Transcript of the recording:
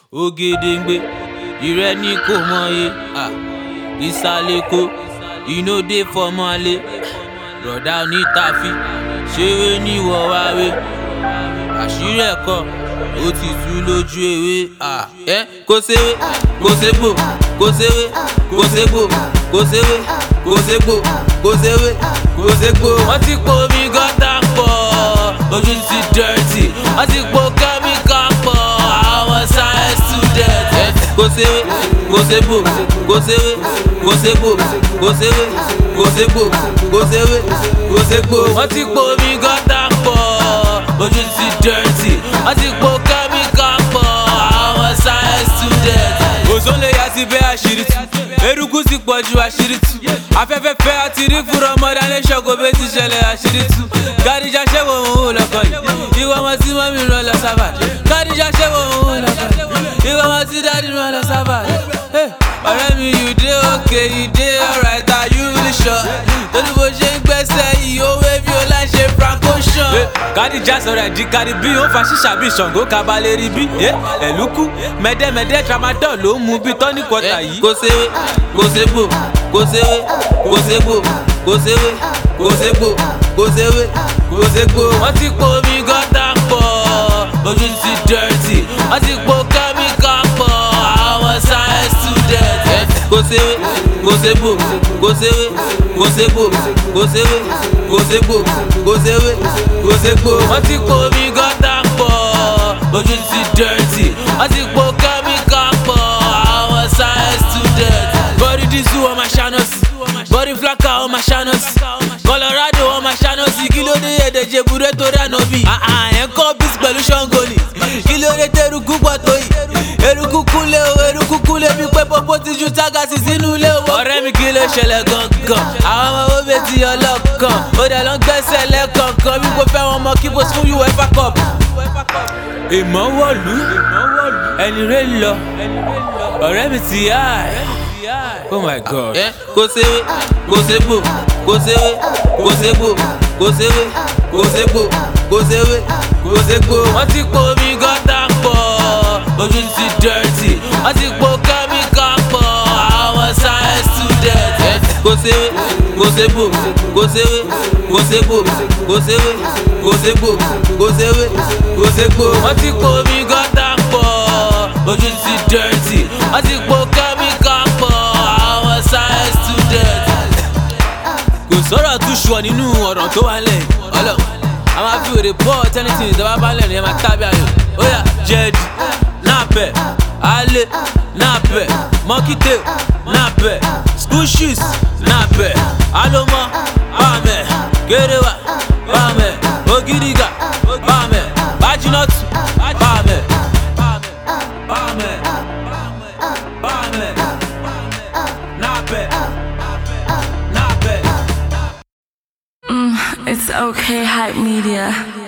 Ògèdèngbé, ìrẹ́ ní kò mọye, ìsàlẹ̀kọ, iná dé fọmọlé, rọ̀dá onítàfí, ṣeré ní wọ̀wáwé, àṣírí ẹ̀kọ́, ó ti tú lójú ewé, kò séwé, kò ségbò, kò séwé, kò ségbò, kò séwé, kò ségbò, kò séwé, kò ségbò. Wọ́n ti po omi gọ́tà pọ̀, ojú ti dirty, wọ́n ti po kẹ́míkà pọ̀, àwọn science student. Kò séwé, kò ségbò, kò séwé, kò ségbò, kò séwé, kò ségbò, kò séwé, kò ségbò. Wọ́n ti po omi gọ́tà pọ̀, ojú ti dirty, wọ́n ti po kẹ́míkà pọ̀, àwọn science student. Òṣòlè yà ti bẹ́ àṣírí tú, eruku ti pọ̀ ju àṣírí tú, afẹ́fẹ́ fẹ́ àti rí fúnra ọmọdé alẹ́ ṣọ́kò bẹ́ẹ̀ ti ṣẹlẹ̀ àṣírí tú. Kádìjà ṣẹ́wọ̀ òun lọ́kọ̀ yìí, ìwọ ọmọ tí mọ́mí rán lọ sábà. Kádìjà ṣẹ́wọ̀ òun lọ́kọ̀ yìí, ìwọ ọmọ tí dádì rán lọ sábà. Ọ̀rẹ́ mi, you dey okay, you dey alright, are you really sure? Torí bó ṣe ń gbẹ́sẹ̀ yìí, ó wé bí ó láì ṣe Franco Sean. Kádìjà sọ̀rọ̀ ẹ̀dí kárí bí ó fa ṣíṣà bí Ṣàngó kabalẹ̀ rí bí. Ẹ̀lúkú mẹ́dẹ́mẹ́dẹ́ tramadol ló ń mu bí tọ́ní kọta yìí. Kò séwé, kò ségbò, kò séwé, kò ségbò, kò séwé, kò ségbò, kò séwé, kò ségbò. Wọ́n ti po omi gọ́tà pọ̀, ojú ti dirty, wọ́n ti po kẹ́míkà pọ̀, àwọn science student. Kò séwé, kò ségbò, kò séwé, kò ségbò, kò séwé, kò ségbò, kò séwé, kò ségbò. Wọ́n ti po omi gọ́tà pọ̀, ojú ti dirty, wọ́n ti po kẹ́míkà pọ̀, àwọn science student. Body diesel on my channels, body flacker on my channels, Colorado on my channels. Kí ló dé èdèjì burẹ́ tó rẹ̀ nà bí? Ẹ̀ńkọ́ bísí pẹ̀lú Ṣàngó ni. Kí ló dé tẹ̀rùkú pọ̀ tó yìí? Eruku kúnlé o, eruku kúnlé bí pé pọ́pọ́ ti ju tágàsì sínú ilé o. Ọ̀rẹ́ mi, kí ló ṣẹlẹ̀ gangan? Àwọn ọmọ owó bẹ́ẹ̀ ti ọlọ́kan, ó dẹ̀ lọ ń gbẹ́sẹ̀ lẹ́kọ̀ọ̀kan bí kò fẹ́ wọn mọ kí bó fún UEFA Cup. Ìmọ̀ wọ̀lú, ẹni rẹ̀ lọ, ọ̀rẹ́ mi ti yá ẹ̀. Oh my God. Kò séwé, kò ségbò, kò séwé, kò ségbò, kò séwé, kò ségbò, kò séwé, kò ségbò. Wọ́n ti po omi gọ́tà pọ̀, ojú ti dirty, wọ́n ti po kẹ́míkà pọ̀, àwọn science student. Kò séwé, kò ségbò, kò séwé, kò ségbò, kò séwé, kò ségbò, kò séwé, kò ségbò. Wọ́n ti po omi gọ́tà pọ̀, ojú ti dirty, wọ́n ti po kẹ́míkà pọ̀, àwọn science student. Kò sọ̀rọ̀ tún ṣùọ́ nínú ọ̀rọ̀ tó wà lẹ̀ ọlọ́. A máa fi òde bọ́ tẹ́nitì ìjọba bá lẹ̀ ní ẹ máa tábí ayò. Ó yá jẹ́ẹ̀dì, náàpẹ̀, alẹ́, náàpẹ̀, mọ́kítẹ́, náàpẹ̀, school shoes, náàpẹ̀, alọ́mọ, bámẹ̀, gẹ́rẹ́wà, bámẹ̀, ògìrìgà, bámẹ̀, bájínọ́tù, bámẹ̀, bámẹ̀, bámẹ̀, náàpẹ̀, náàpẹ̀. It's okay, Hype Media.